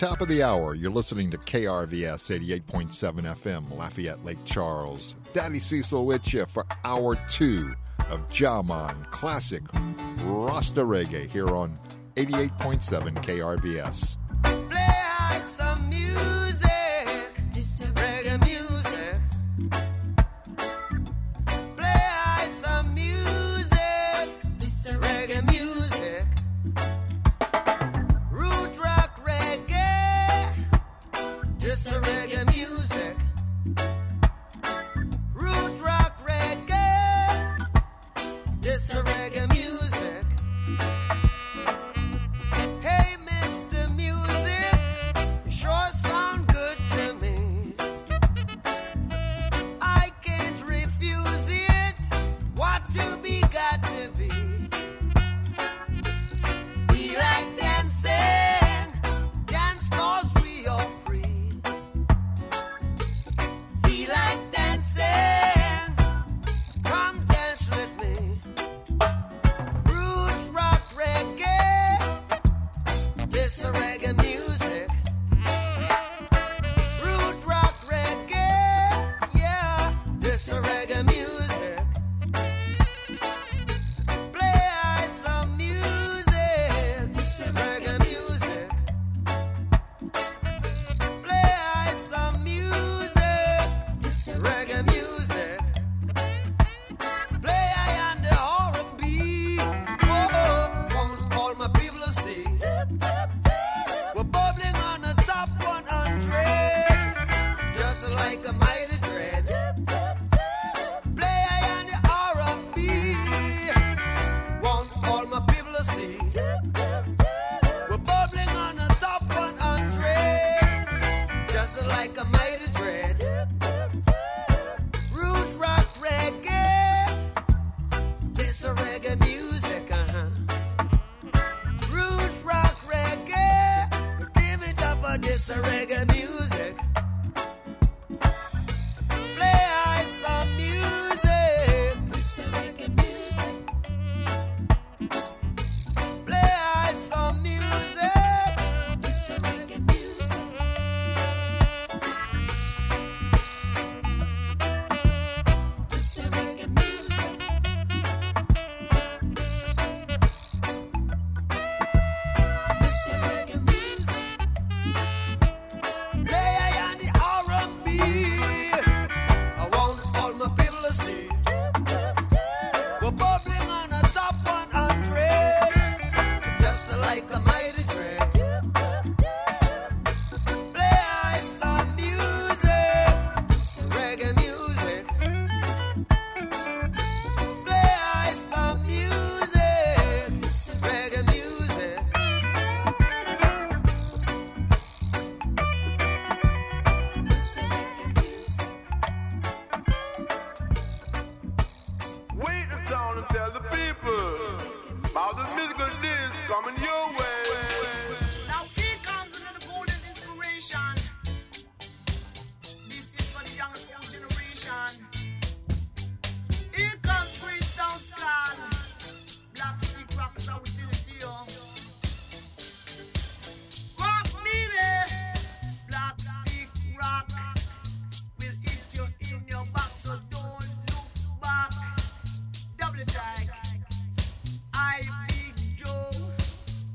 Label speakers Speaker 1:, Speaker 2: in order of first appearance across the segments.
Speaker 1: top of the hour. You're listening to KRVS 88.7 FM, Lafayette, Lake Charles. Daddy Cecil with you for hour 2 of Jaman Classic Rasta Reggae here on 88.7 KRVS.
Speaker 2: Play some music, reggae music. Play some music, reggae music. Root rock reggae, this a reggae music. Root rock reggae, this a reggae music. Hey, Mr. Music, you sure sound good to me. I can't refuse it. What to be, got to be. Feel like dancing, dance 'cause we are free. Feel like dancing, come dance with me. Roots rock reggae, this a reggae music. Root rock reggae, yeah, this a reggae music. Play some music, this a reggae music. Play some music, this a reggae music. Play on the R&B, whoa, want all my people to see. We're bubbling on the top 100, just like a mighty dread. Play on the R&B, want all my people to see. We're bubbling on the top 100, just like a mighty dread. Root rock reggae, this a reggae music, Root rock reggae, give it up for this a reggae music. Play some music, this a reggae music. Play some music, this a reggae music. This a reggae music. This a reggae music. Play on the R&B. I want all my people to see. We're bubbling on the top 100, just like a mighty dread. Play some music, reggae music. Play some music, reggae music.
Speaker 3: Wait the sound and tell the people about the musical disc coming your way.
Speaker 4: Now here comes another golden inspiration. This is for the young and old generation. Here comes Great Sound Squad. Black Stick Rock is our utility. Rock baby. Black Stick Rock will hit you in your back, so don't look back. Double attack. I Big Joe.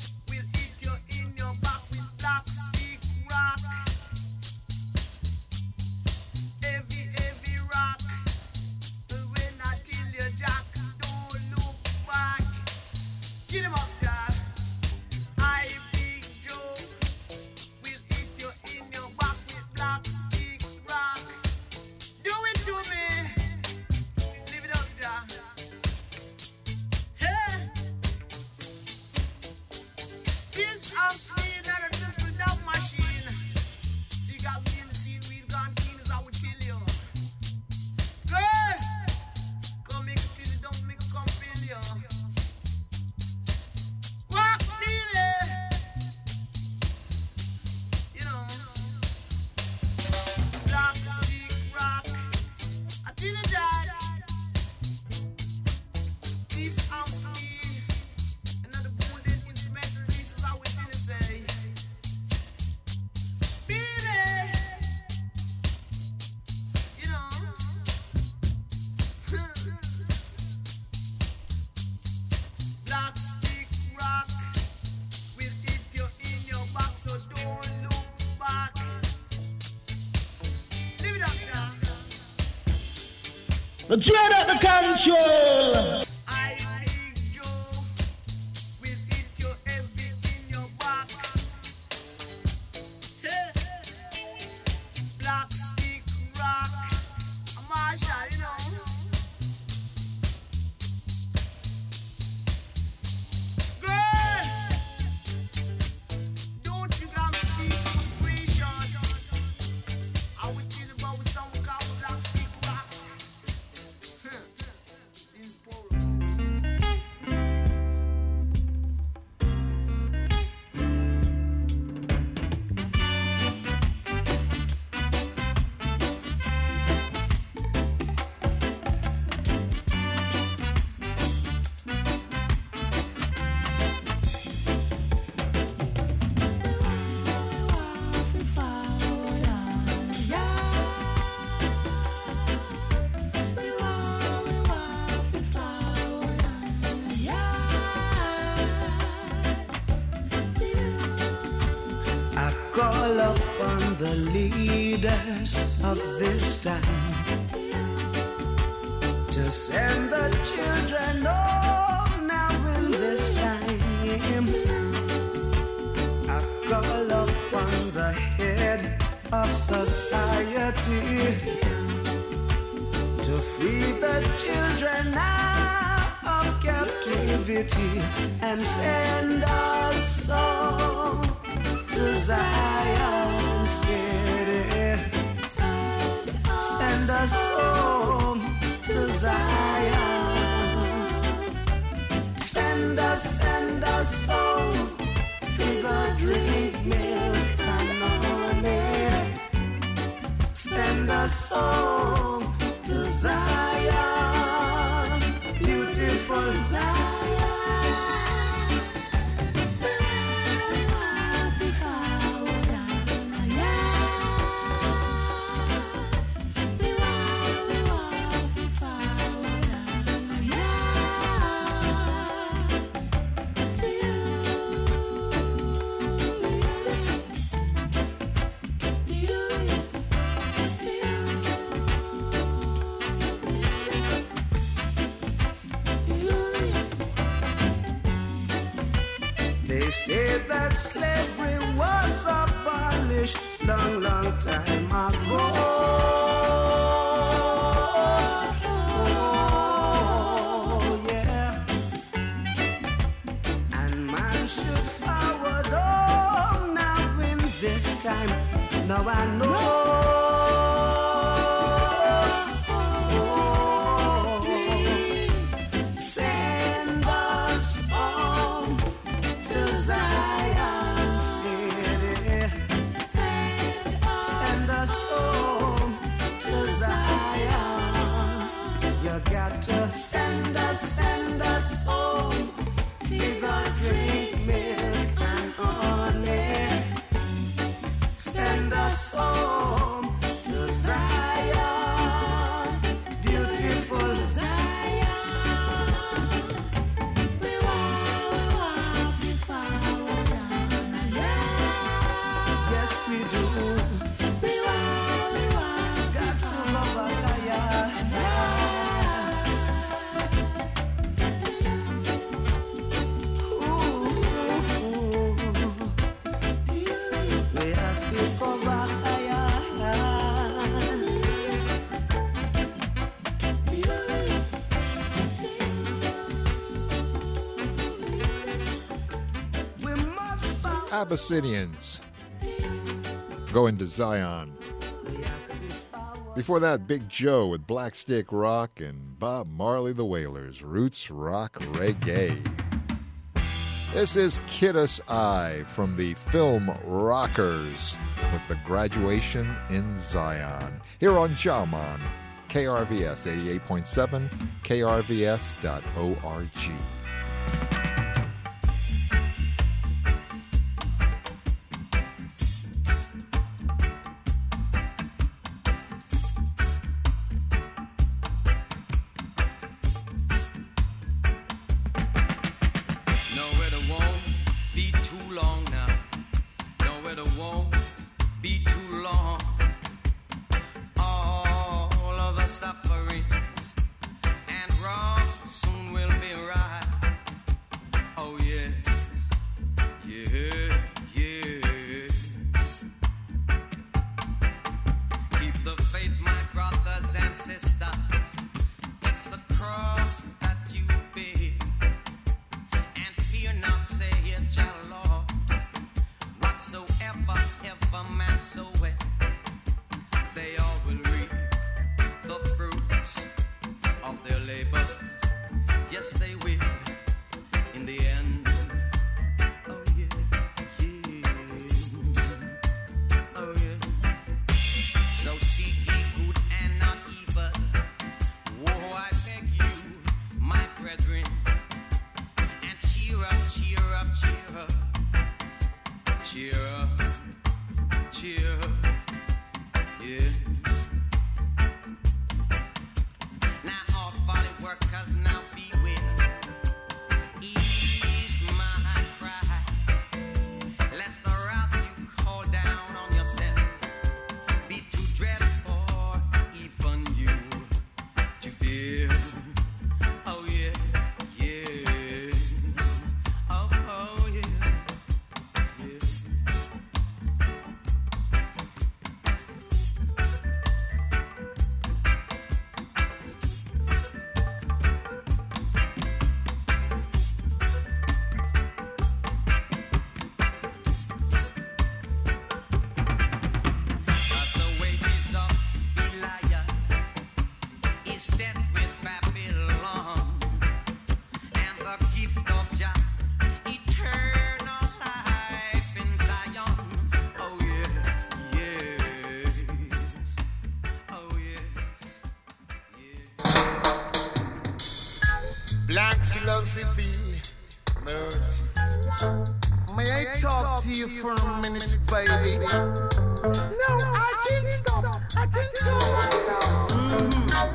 Speaker 5: Dread at the control.
Speaker 4: I Big Joe will hit you heavy in your back. Hey. Black stick rock, Marshall, you know. Girl, don't you got to be so gracious? I would tell about some kind of black stick rock. These porous.
Speaker 6: I call upon the leaders of this time to send the children home now in this time. I call upon the head of society to free the children out of captivity and send us home to Zion City. Send us home to Zion. Send us home. Fever, drink milk and honey. Send us home to Zion. Beautiful Zion. They say that slavery was abolished long, long time ago. Oh, yeah. And man should forward on now in this time. Now I know. Send us home to Zion City. Send us home to Zion. You got to send us home. Fever, drink milk and honey. Send us home to Zion. Beautiful Zion. Yes, we do. Got to love our Zion. Ooh, we have to go back We must find
Speaker 1: Abyssinians going to Zion. Before that, Big Joe with Black Stick Rock and Bob Marley the Wailers, Roots Rock Reggae. This is Kiddos Eye from the film Rockers with the Graduation in Zion. Here on Jaman, KRVS 88.7, krvs.org.
Speaker 7: All of the sufferings May I talk to you for a minute, baby? No, I can't stop. I can't talk now.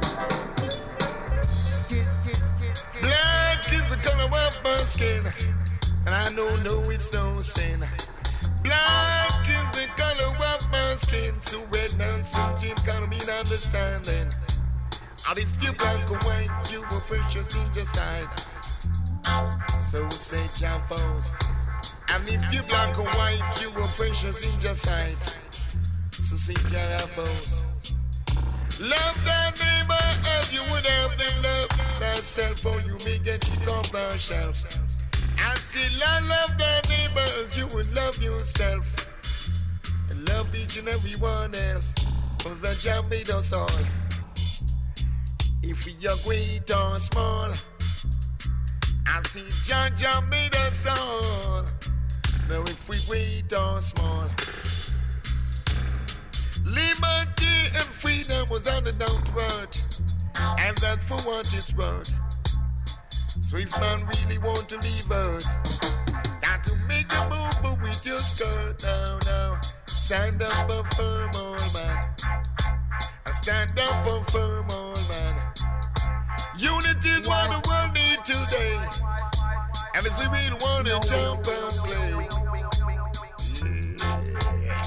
Speaker 8: Black is the color of my skin, and I don't know it's no sin. Black is the color of my skin, so red and some gin can't mean understanding. And if you black or white, you were precious in your sight. So say Javos. And if you black or white, you were precious in your sight. So say Javos. Love thy neighbor as you would have them love thyself, or you may get kicked off thy shelf. And still I love thy neighbor as you would love yourself. And love each and every one else, cause the Jah made us all. If we are great or small, I see Jah made us all. Now if we great or small, liberty and freedom was on the downward, and that's for what it's worth. So if man really want to leave Earth, got to make a move with your skirt. Now, stand up and firm, old man. Stand up and firm, old man. Unity is what the world needs today, and if we really want to jump and play, yeah.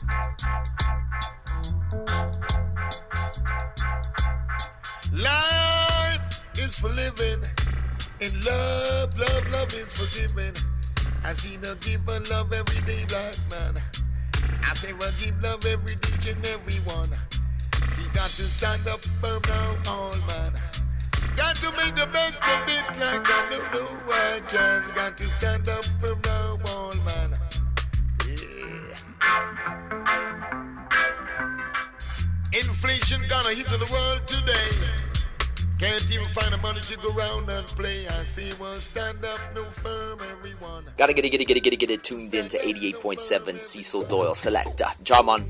Speaker 8: Life is for living, and love is for giving. I see no give and love every day, black man. I say well give love every day, each and every one. See, got to stand up firm now, all man. Got to make the best of it like I know I can. Got to stand up firm now, all man. Yeah. Inflation gonna hit the world today. Can't even find the money to go round and play. I say, well, stand up, no firm, everyone.
Speaker 9: Gotta get it tuned in to 88.7 Cecil Doyle Selector. Jarman.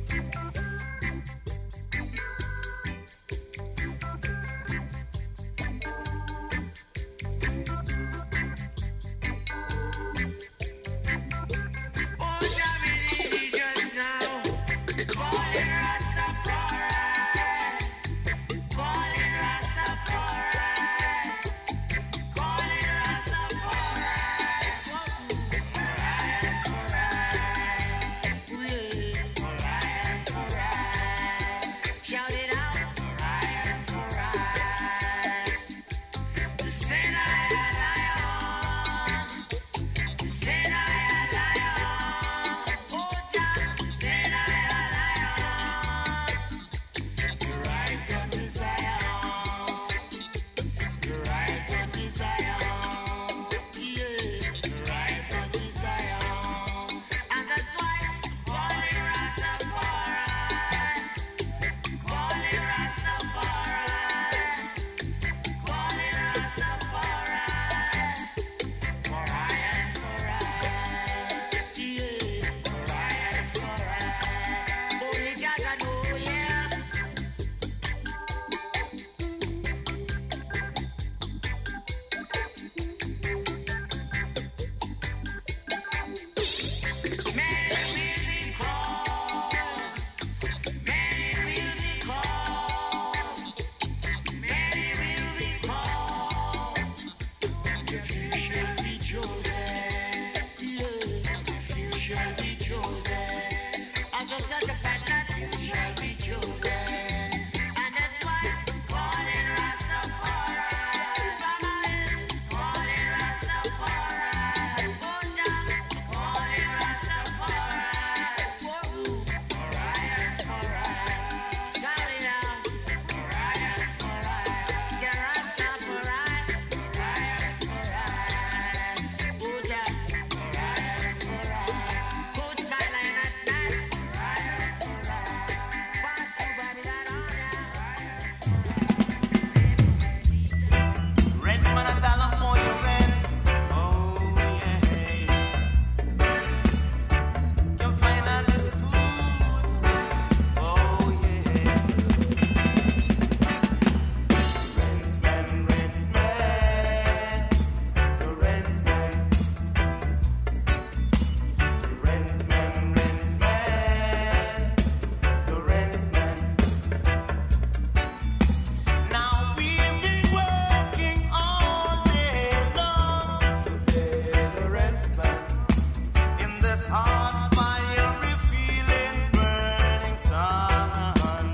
Speaker 10: this hot fiery feeling burning sun.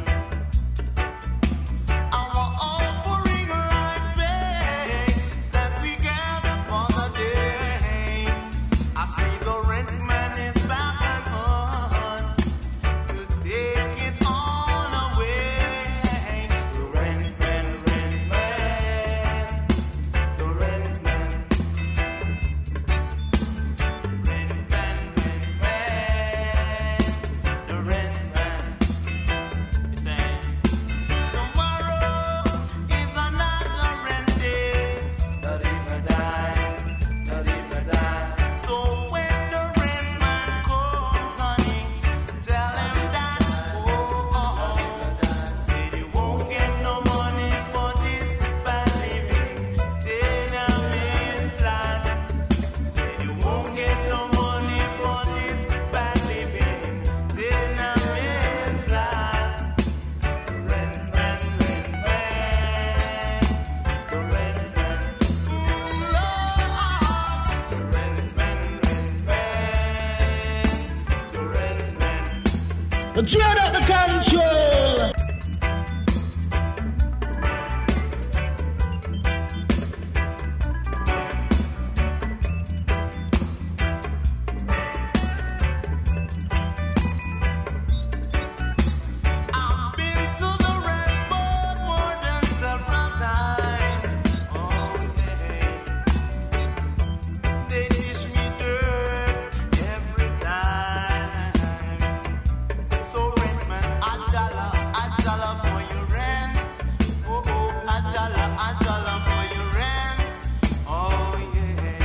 Speaker 10: Our offering like day that we get for the day. I see the rent man is back on us to take it all away. The rent man, the rent man.
Speaker 5: Turn up the control.
Speaker 10: I've been to the Red Boat more than several times. Oh yeah, they dish me dirt every time. So rentman, a dollar for your rent. Oh oh, a dollar for your rent. Oh yeah.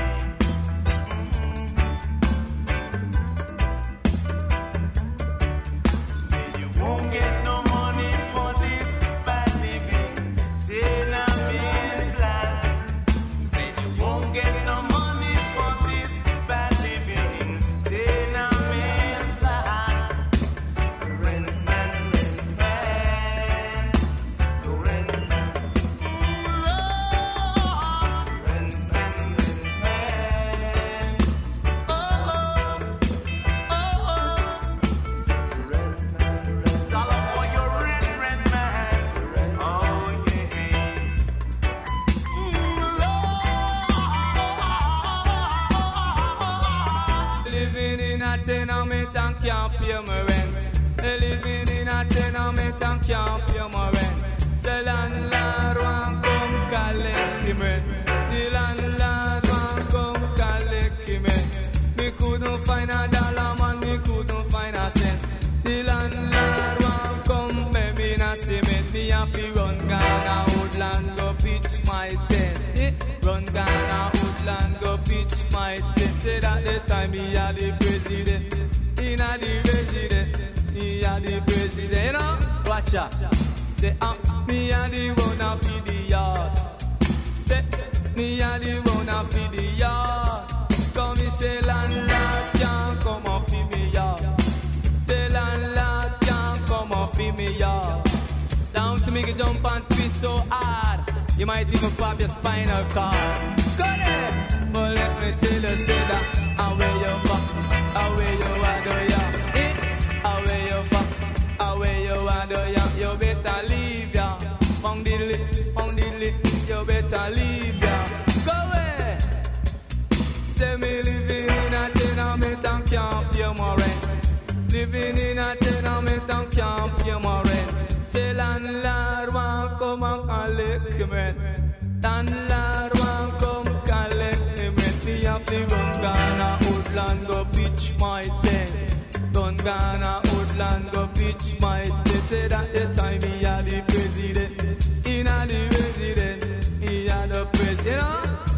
Speaker 10: Said you won't get no money for this bad living. Tenement flat. Said you won't get no money for this bad living. Tenement flat. Rent man, the rent man. Lord, rent man. Oh, dollar for your rent man. Oh yeah.
Speaker 11: Living in a tenement and can't pay my rent. Living in a tenement and can't pay my rent. The landlord want come collect him rent. The landlord want come collect him rent. Me couldn't find a dollar, man, me couldn't find a cent. The landlord want come make me na cement. Me have to run Ghana Woodland go pitch my tent. Run Ghana Woodland go pitch my tent. Say that the time me a the president. Inna the resident. Me a the president. You know? Watch out. Say me a the one a feed the yard. Say me a the one a feed the yard. Come me say landlord can't come off in me yard. Say landlord can't come off in me yard. Sound to make you jump and twist so hard. You might even pop your spinal cord. Go there. But let me tell you, say that away you fuck, away you are do ya. Away you fuck, away you are do ya. You better leave ya. Pong diddly, you better leave ya. Go away. Say me living in a tenement and can't pay my rent. Living in a tenement and can't pay my rent. Say landlord want come and collect him rent. Landlord want come collect him rent. Me have to run Ghana Woodland go pitch my tent. Run Ghana Woodland go pitch my tent. Say that the time he had the president. He had the president. He had the president.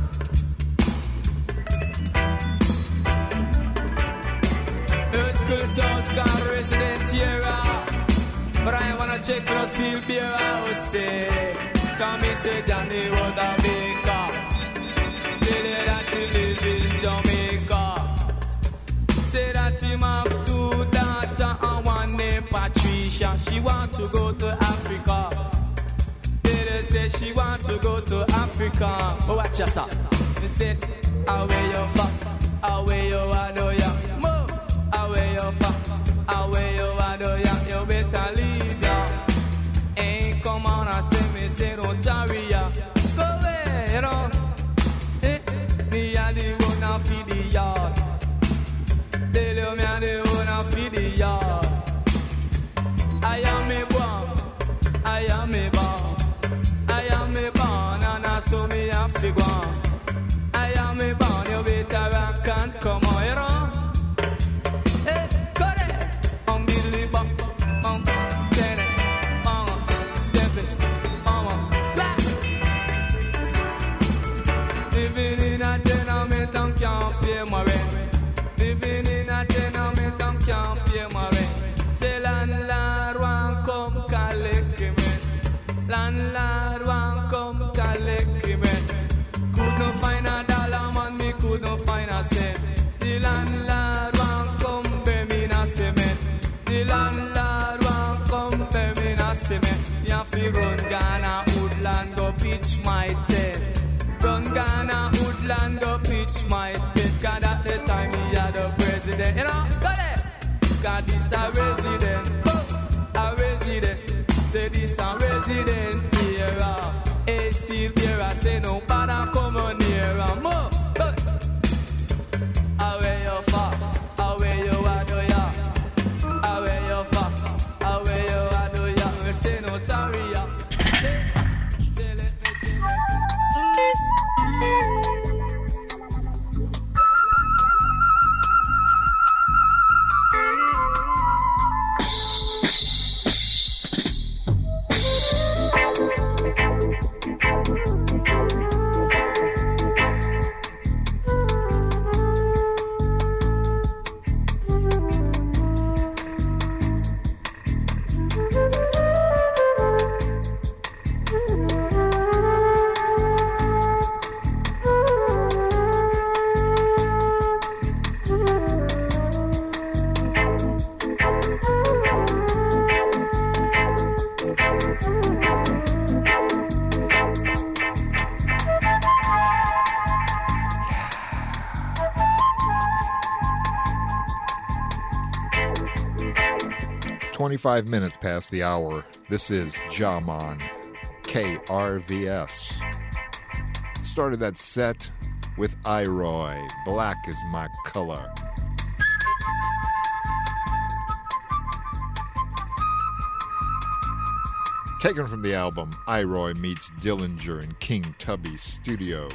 Speaker 11: School sounds got resident here. But I wanna check for the seal beer, I would say. Come me say Johnny was a baker. Tell you that he live in Jamaica. Say that him have 2 daughters and one named Patricia. She want to go to Africa. They say she want to go to Africa. But watch yourself. They said, away you fuck, away you are do ya. Move. a the owner for the yard. I am a born, I am a born, I am a born, and I saw me a figure. I am a born, you better rock and come on, you know. Hey, got it. Unbelievable, ten it, step it, black. Living in a tenement and can't pay my rent. Living in a tenement and can't pay my rent. Say landlord want come collect him rent. Landlord want come collect him rent. Could not find a dollar, man, me could not find a cent. The landlord want come pay me in a cement. The landlord want come pay me in a cement. Me have to run Ghana Woodland go pitch my tent. Run Ghana Woodland go pitch my tent. Cause at the time he had a president. You know, got it? Cause this a resident. A resident. Say this a resident era. AC era. Say no bother come on here. More. Away your far. Away your ado ya. Away your far. Away your ado ya. Say no taria.
Speaker 1: "25 minutes past the hour. This is Jaman, KRVS. Started that set with Iroy, Black is My Color. Taken from the album Iroy Meets Dillinger in King Tubby's studio.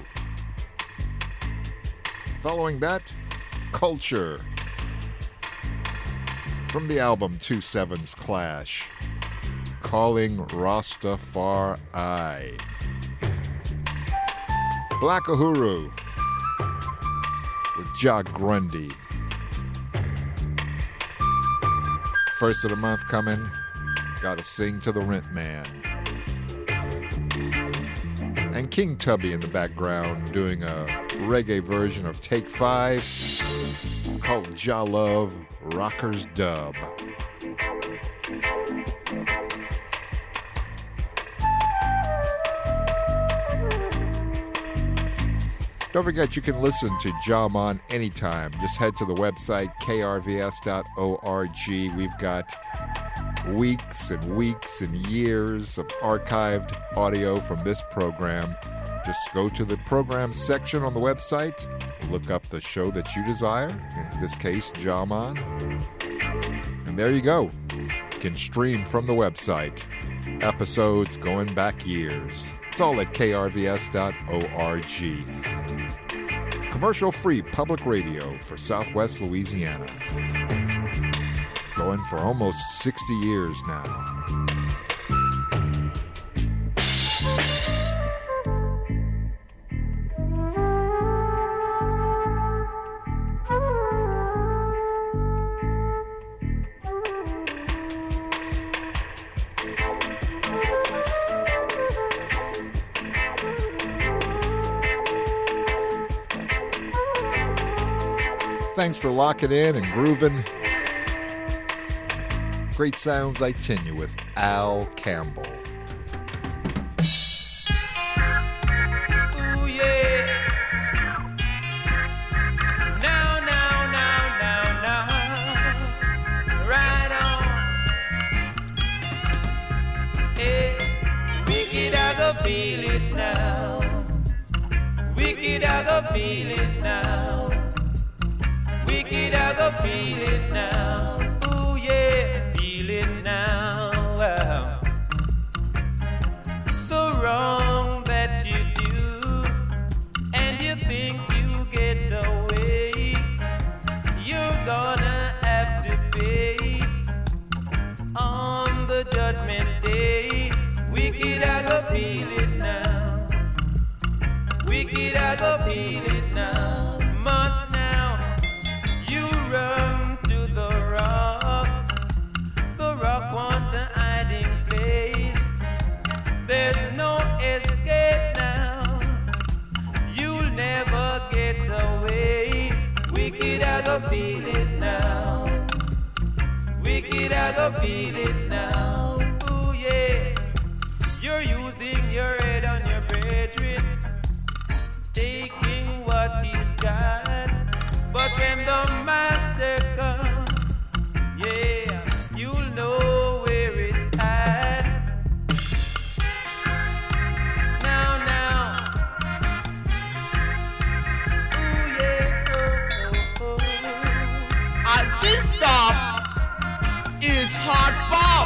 Speaker 1: Following that, Culture. From the album 2/7's Clash, Calling Rastafari. Black Uhuru with Jah Grundy. First of the month coming, gotta sing to the rent man. And King Tubby in the background doing a reggae version of Take 5 called Jah Love Rockers Dub. Don't forget you can listen to Jaman anytime. Just head to the website krvs.org. We've got weeks and weeks and years of archived audio from this program. Just go to the program section on the website, look up the show that you desire, in this case, Jaman, and there you go. You can stream from the website. Episodes going back years. It's all at krvs.org. Commercial-free public radio for Southwest Louisiana. Going for almost 60 years now. Thanks for locking in and grooving. Great sounds I tell you with Al Campbell.
Speaker 12: Ooh, yeah. Now. Right on. Hey, wicked, I go feel it now. Wicked, I go feel it now. Wicked, I go feel it now. Ooh yeah, feel it now. The wrong that you do, and you think you get away, you're gonna have to pay on the judgment day. Wicked, I go feel it now. Wicked, I go feel it now. Must now you run to the rock. The rock want a hiding place. There's no escape now. You'll never get away. Wicked, I go feel it now. Wicked, I go feel it now. Ooh yeah. You're using your head on your brethren, taking what he's got. But when the master comes, yeah, you'll know where it's at. Now, ooh yeah, oh.
Speaker 5: And this stop is hard pop.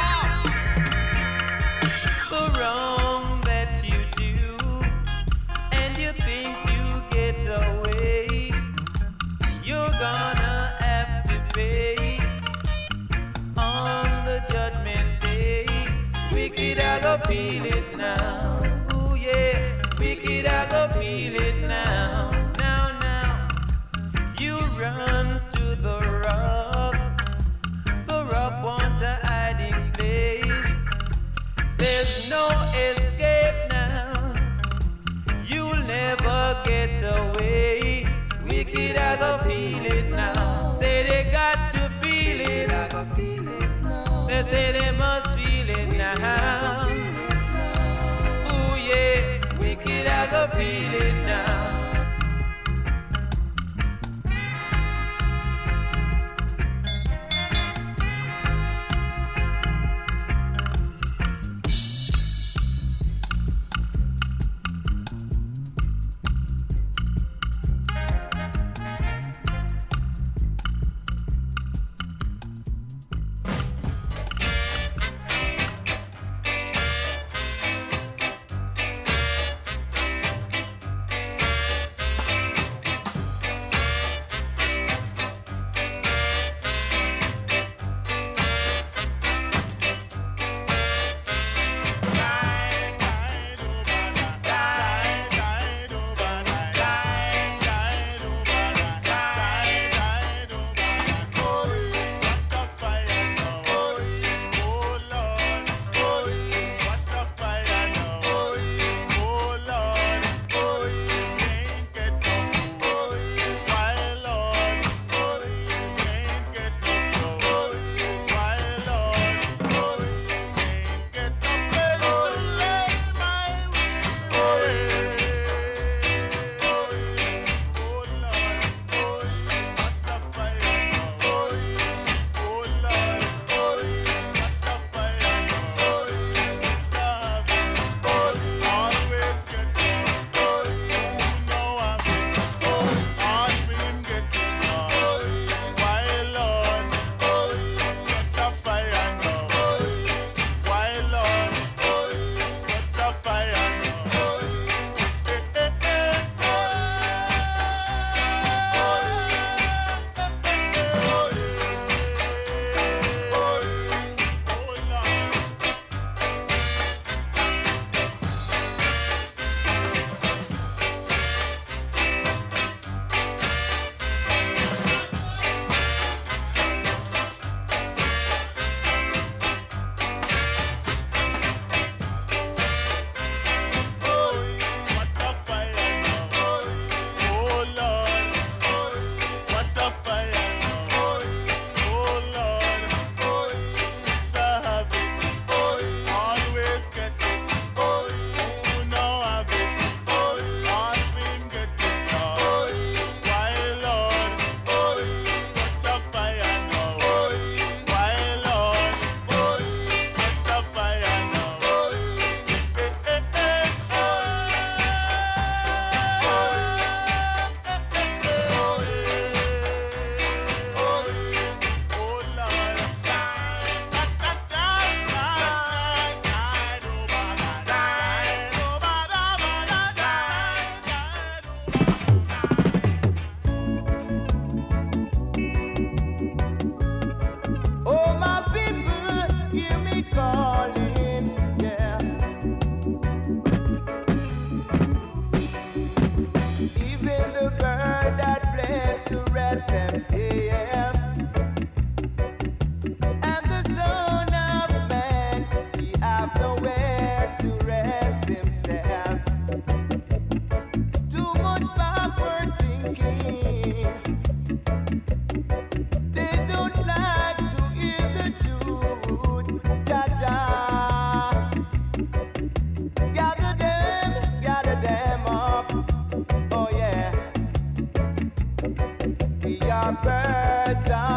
Speaker 12: The wrong that you do, and you think you get away, you're gonna have to pay on the judgment day. Wicked, I go feel it now. Ooh yeah, wicked, I go feel it now. Now, you run to the rock. The rock want a hiding place. There's no escape now. You'll never get away. Wicked, I go feel it now. Say they got to feel it. I go feel it now. They say they must feel it now. Ooh yeah, wicked, I go feel it now.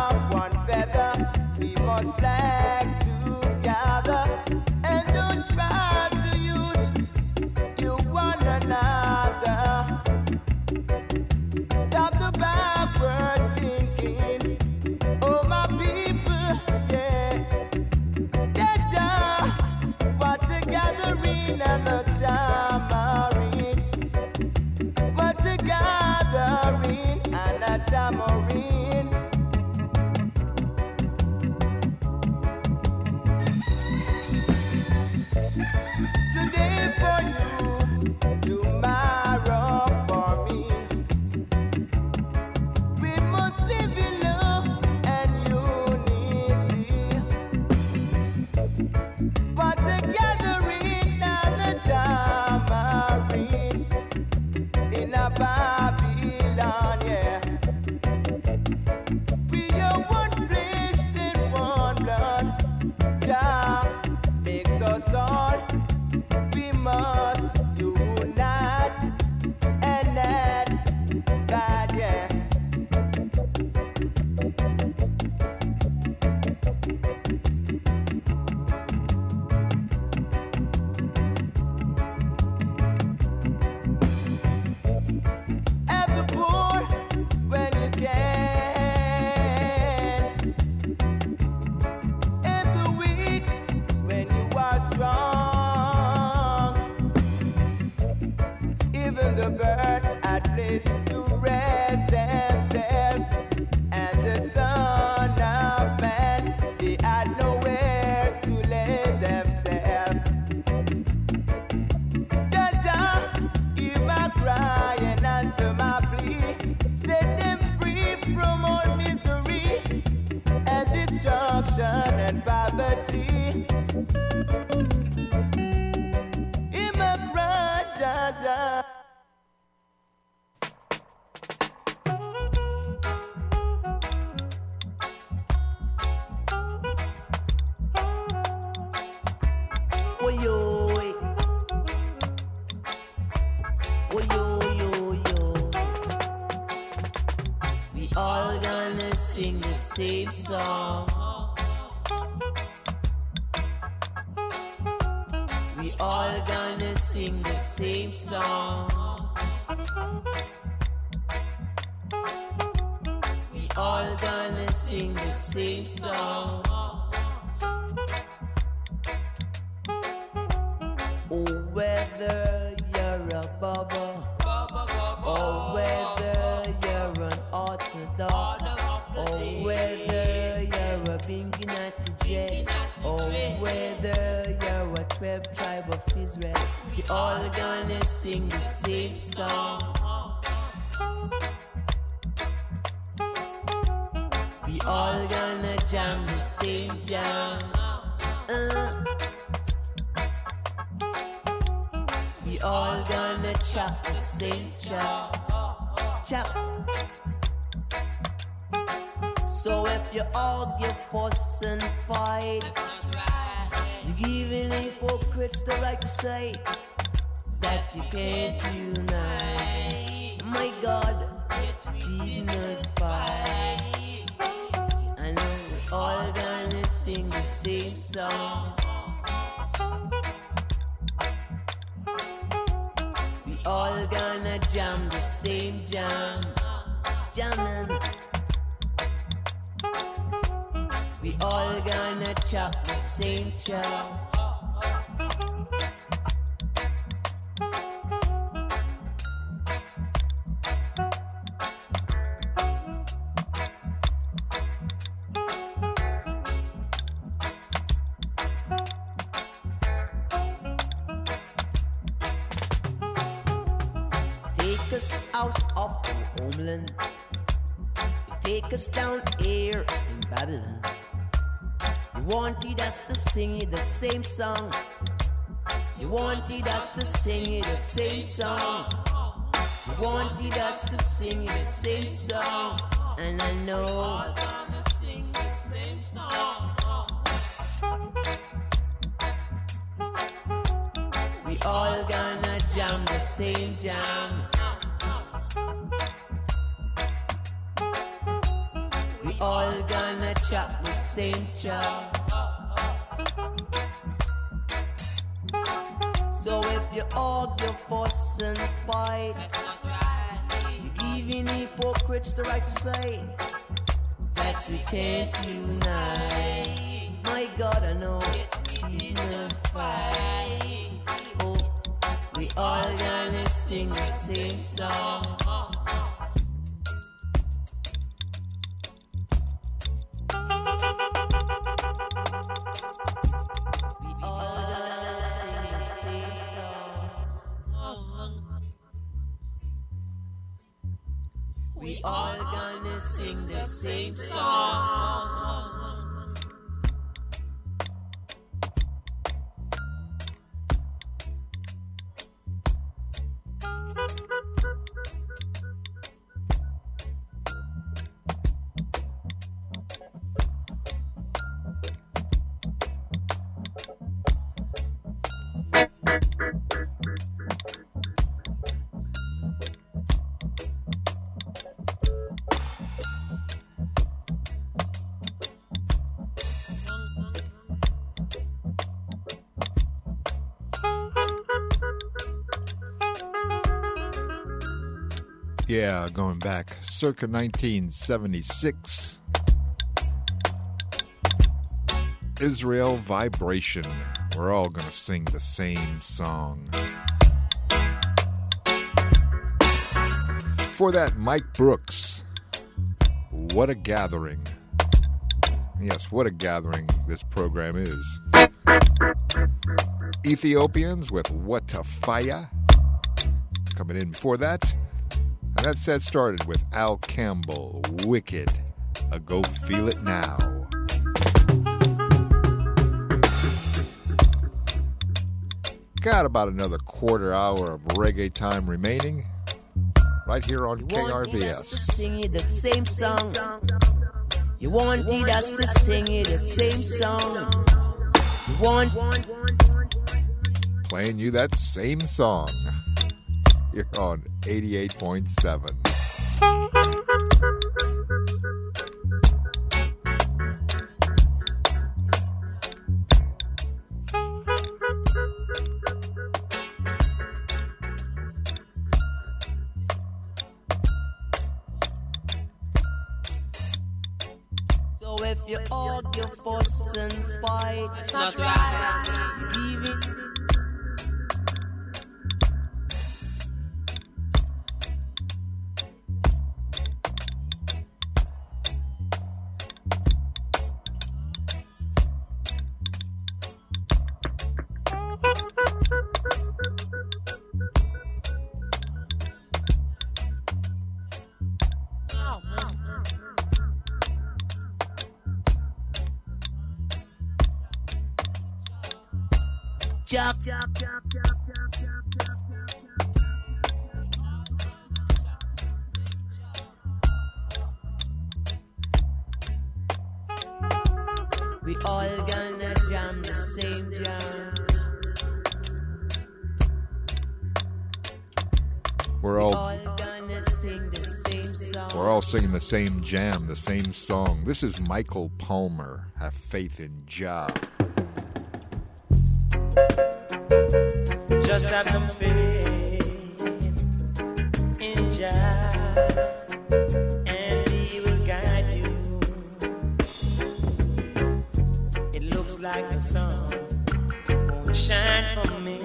Speaker 2: of one feather. We must fly together and don't try to use you one another. Stop the backward thinking. Oh, my people, yeah. Get down, what a gathering and the tamarind. What a gathering and a tamarind. Today for you, tomorrow for me. We must live in love and unity. What a gathering and a tamarind in a Babylon, yeah. We are one race in one blood. Jah makes us all. We must unite and that, yeah. Help the poor when you can. Help the weak when you are strong. Even the bird had place to rest themselves, and the Son of Man, they had nowhere to lay themselves. Jaja, hear my cry and answer my plea. Set them free from all misery and destruction and poverty. Hear my cry, Jaja.
Speaker 13: Oh yo, oh yo, yo, yo. We all gonna sing the same song. We all gonna sing the same song. We all gonna sing the same song. Oh, whether you're a bubba or whether you're an orthodox, or whether you're a Binky Natty Jet, or whether you're a 12th tribe of Israel, we all gonna sing the same song. We all gonna jam the same jam. We all gonna chop the same chop. Chop. So if you argue, fuss and fight, you're giving hypocrites the right to say that you can't unite. My God, did not fight. I know we all gonna sing the same song. We all gonna jam the same jam. Jamming. We all gonna chop the same chop. Take us out of our homeland. Take us down here in Babylon. You wanted us to sing it that same song. You wanted us to sing it that same song. You wanted us to sing it that same song. And I know we're all gonna sing the same song. We all gonna jam the same jam. We all gonna gonna chop the same chop. So if you argue, fuss and fight, you giving hypocrites the right to say that we can't unite. My God, I know we not fight. Oh, we all gonna sing the same song. We all gonna sing the same song.
Speaker 1: Yeah, going back circa 1976. Israel Vibration. We're all going to sing the same song. For that, Mike Brooks. What a gathering. Yes, what a gathering this program is. Ethiopians with What a Fire. Coming in before that. And that set started with Al Campbell, Wicked, a Go Feel It Now. Got about another quarter hour of reggae time remaining, right here on KRVS.
Speaker 13: Sing it that same song. You wanted us to sing it that same song. You want
Speaker 1: playing you that same song. You're on 88.7.
Speaker 13: So if you argue, fuss and fight, it's not right. You leave it. Chop, chop, chop, chop, chop, chop, chop, chop. We all gonna jam the same jam.
Speaker 1: We're all
Speaker 13: gonna sing the same song.
Speaker 1: We're all singing the same jam, the same song. This is Michael Palmer. Have faith in Jah.
Speaker 10: Just have some faith in Jah, and He will guide you. It looks like the sun won't shine for me,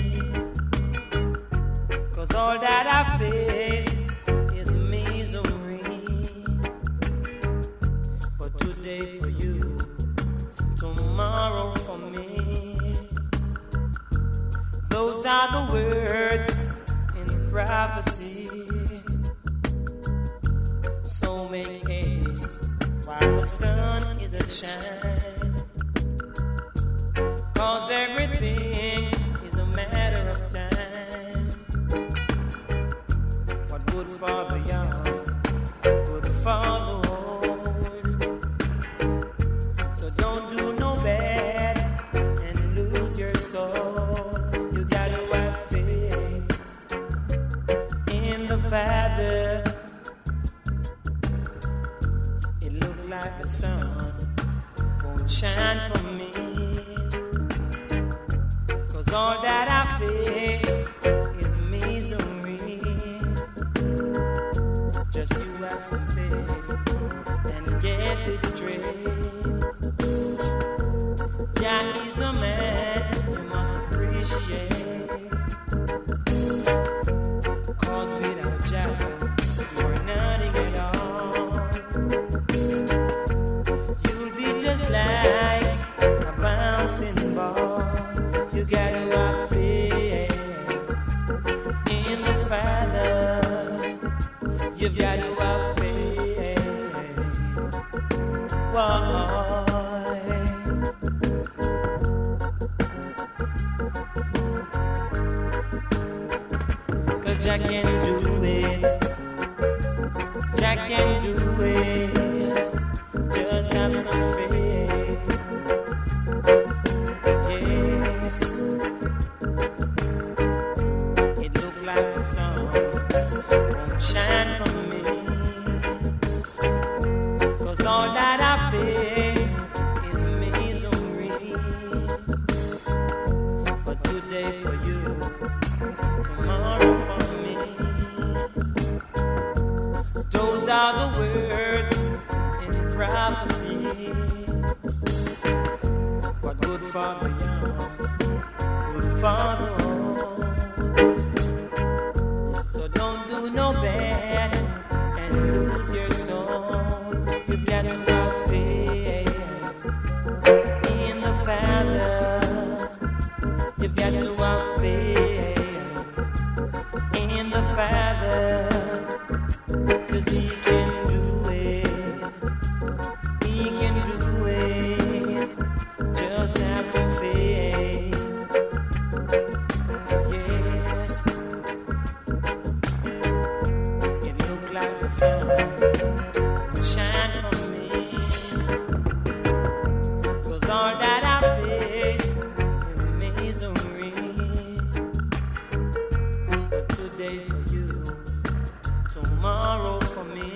Speaker 10: 'cause all that I face is misery. But today for you, tomorrow for me. Those are the words in prophecy. So make haste while the sun is a shine, 'cause everything is a matter of time. What good for the young, good for the old. So don't do no bad and lose your soul. Father, it looked like the sun
Speaker 11: sun won't shine for me. 'Cause all that I face is misery. Just you have some faith and get this straight. Jah is a man you must appreciate. 'Cause without Jah you are nothing at all. You'll be just like a bouncing ball. You gotta have faith in the Father. You've got to have faith. Why? 'Cause Jah can do it. Jah can do it. Just have some faith. Yes. It look like the sun won't shine for me. 'Cause all that I face is misery. But today for you, tomorrow for me. Those are the words in prophecy. What good for the young, good for the old. So don't do no bad and lose your soul. You've got to have faith in the Father. You've got to have faith in the Father. 'Cause He can do it. He can do it. Just have some faith. Yes. It look like the sun will shine for me. 'Cause all that I face is misery. But today for you, tomorrow for me.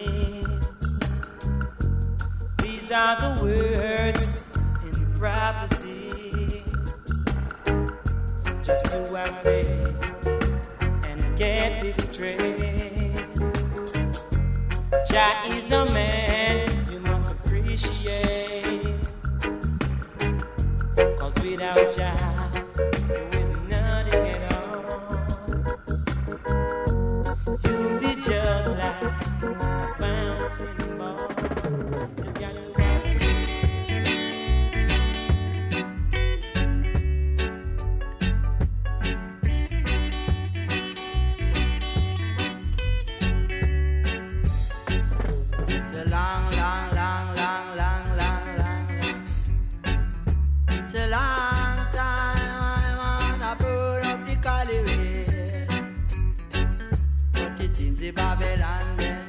Speaker 11: These are the words in prophecy. Just to have faith and get this straight. Jah is a man you must appreciate. 'Cause without Jah there is nothing at all. You'll be just like a bouncing ball. You got to
Speaker 4: It's a long, long, long, long, long, long, long, long. It's a long time I wanna burn up the Caliway. But it seems the Babylon them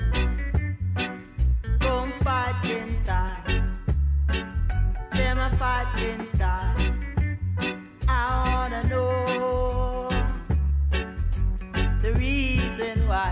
Speaker 4: come fight inside. Them a fight inside. I wanna know the reason why.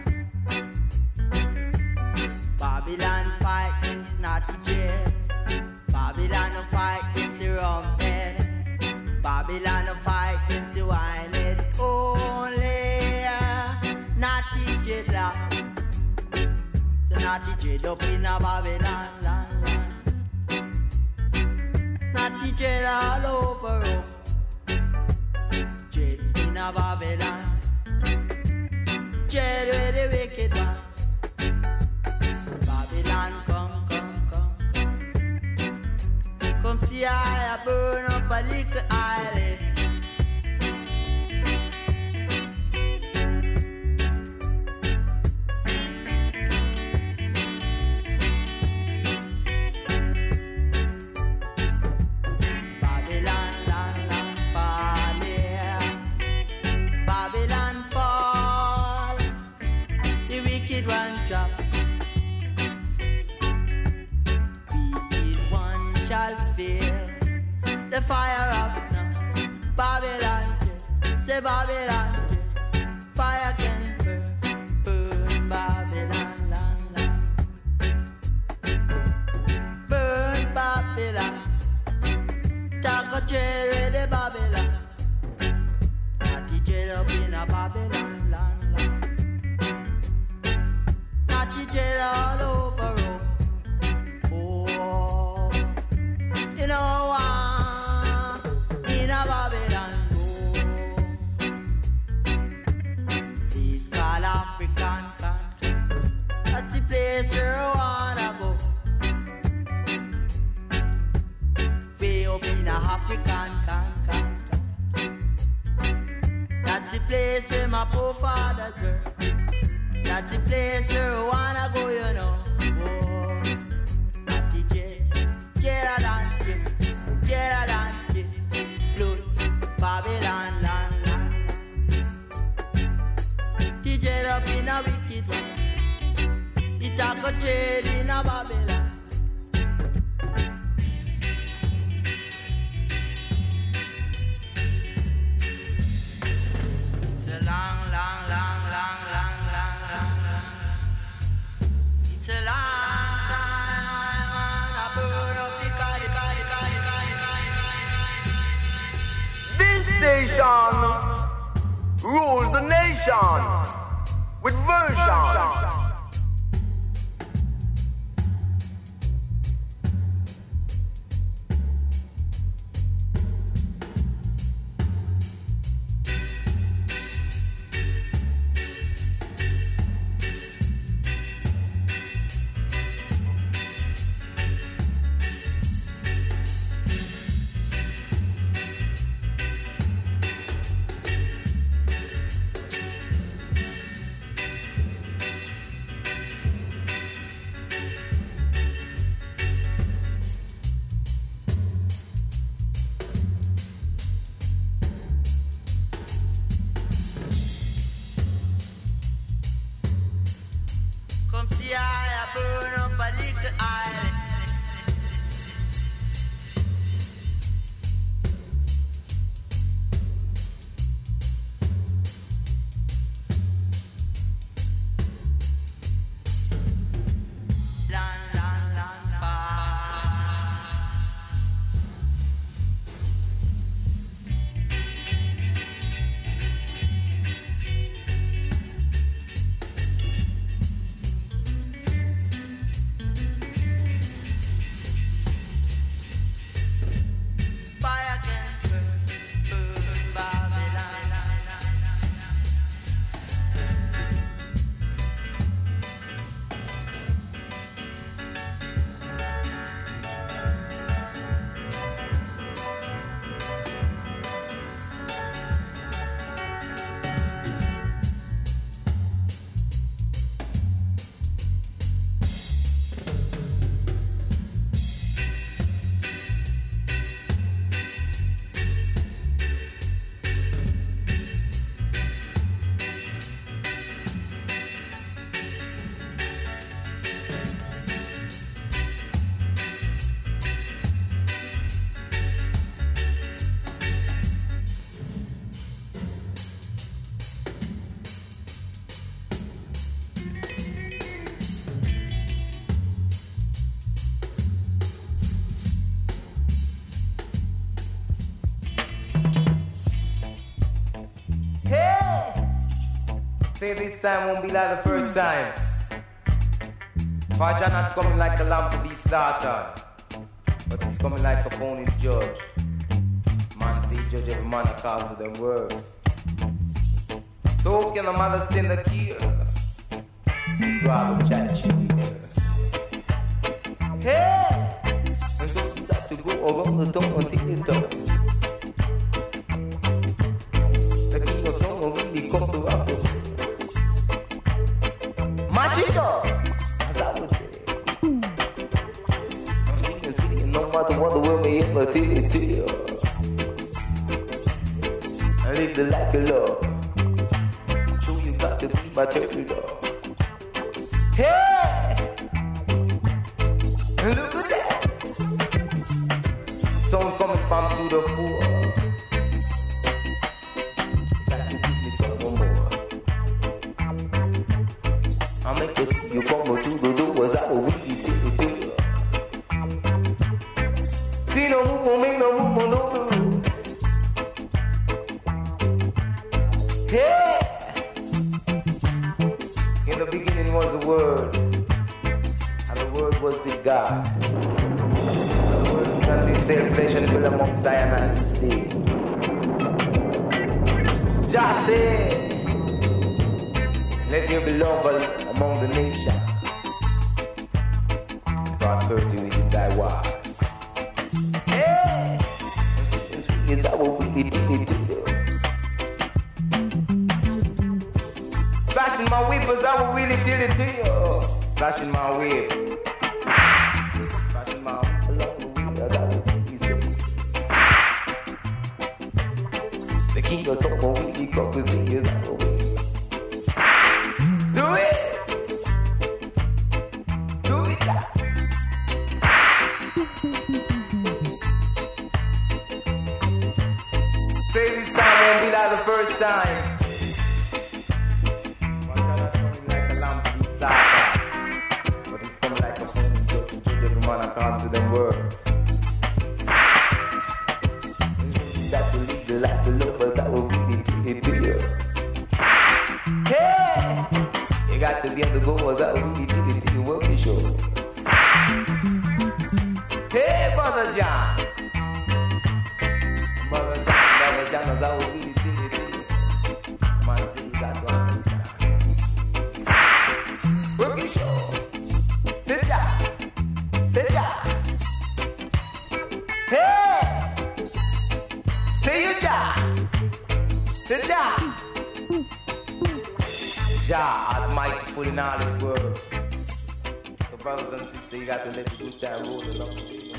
Speaker 4: Babylon fight against Natty Jet. Babylon no fight against the Rumhead. Babylon no fight against the Winehead. Only Natty Jet up. So Natty Jet up in a Babylon land, land. Natty Jet all over up. Jet in a Babylon. Jet where the wicked one. Babylon, come, come, come, come. Come see I burn up a little island. Babylon, land, land, fall, yeah. Babylon fall. The wicked one drop. Shall feel the fire of now. Babylon, say Babylon, fire can burn, burn Babylon, land, land. Babylon. Talk a chair in the Babylon. Natty jail up in a Babylon land. Natty jail all over Rome. Oh, you know in a Babylon. Please call African country. That's the place where I wanna go. Way up in a African country. That's the place where my forefathers were. That's the place where I wanna go, you know. Oh, that's the Jeladante, blood, Babylon land. The jail up in a wicked one. It a go jail in a Babylon. It's a long time, I burn up the
Speaker 5: This station rules the nation with version.
Speaker 4: Come see I burn up a little island.
Speaker 14: Say this time won't be like the first time. Faja not coming like a lamb to be slaughtered, but he's coming like a phony judge. Man say judge every man according to them words. So can the mother stand the key? Cease to have a chat. Hey! And don't stop to go around the tongue until it does. The king of song will really come to rap. Machito! As I would say. I'm speaking, no matter what the world may ever tell you. I live the life of love. So you got to be my turkey dog. Hey! Look at that! Someone coming from through the floor. Got to give me some more. I'll make it see you come through the door. Was that what we did? See no move, won't make no move, no move. Yeah. In the beginning was the Word, and the Word was with God. The Word began to sail flesh and dwell among Zion and stay. Jah said, let there be love among the nations. Prosperity within thy walls. Hey! Is that what we need to do? Flashing my whip, is that what we need to do? Flashing my whip. Flashing my along the whip, is that what we need to do? The king of someone we need prophecy, is that what we need? Do it! Do it! Say this time won't be like the first time. But it's coming like a phone to every man according to them words. That will lead the life to lovers that will really do it. Hey! You got to be on the go was that will really do it to your work show. Hey, Brother John! Brother John, that will really do it. Man, say you got to understand. Working show. Sit down. Sit down. Hey! Say you Jah. Sit down. Jah, Almighty, put in all his words. So, brothers and sisters, you got to let the good time roll along.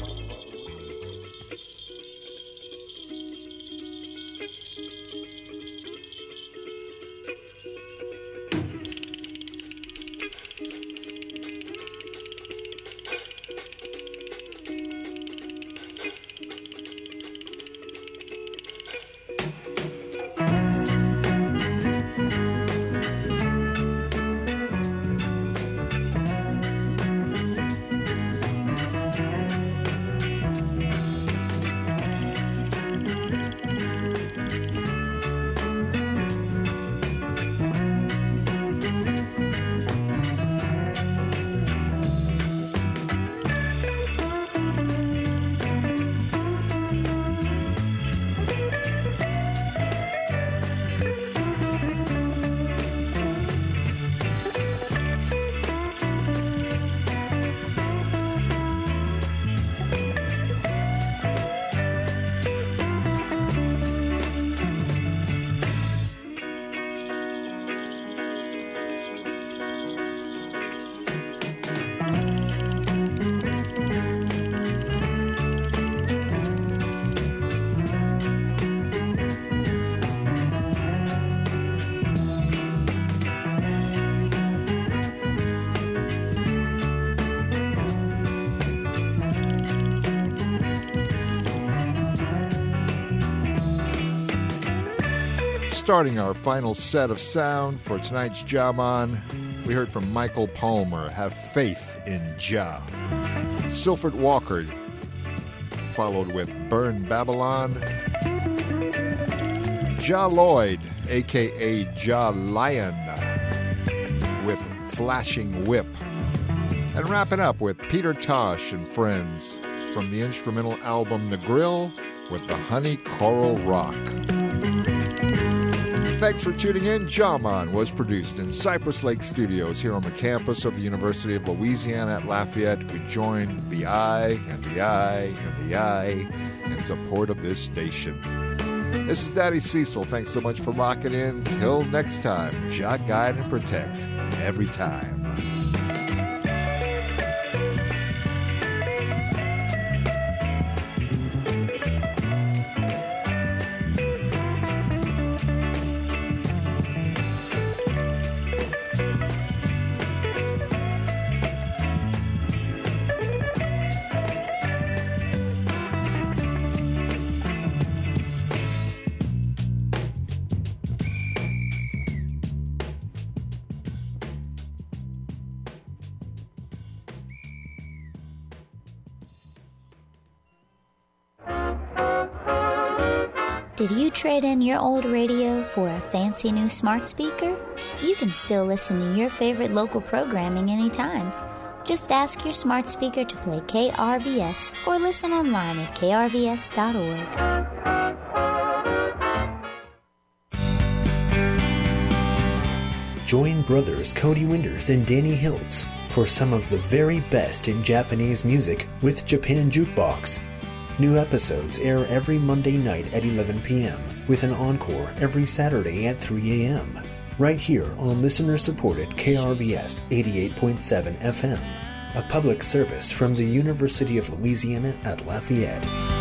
Speaker 1: Starting our final set of sound for tonight's Jaman, we heard from Michael Palmer, Have Faith in Jah. Silford Walker followed with Burn Babylon. Jah Lloyd, a.k.a. Jah Lion, with Flashing Whip. And wrapping up with Peter Tosh and Friends from the instrumental album The Grill with the Honey Coral Rock. Thanks for tuning in. Jaman was produced in Cypress Lake Studios here on the campus of the University of Louisiana at Lafayette. We join the I and the I and the I in support of this station. This is Daddy Cecil. Thanks so much for locking in. Till next time, Jah guide and protect every time.
Speaker 15: Did you trade in your old radio for a fancy new smart speaker? You can still listen to your favorite local programming anytime. Just ask your smart speaker to play KRVS or listen online at krvs.org.
Speaker 16: Join brothers Cody Winters and Danny Hiltz for some of the very best in Japanese music with Japan Jukebox. New episodes air every Monday night at 11 p.m. with an encore every Saturday at 3 a.m. right here on listener-supported KRVS 88.7 FM, a public service from the University of Louisiana at Lafayette.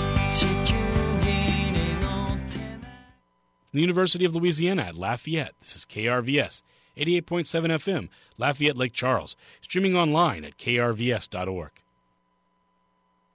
Speaker 17: The University of Louisiana at Lafayette. This is KRVS 88.7 FM, Lafayette, Lake Charles, streaming online at krvs.org.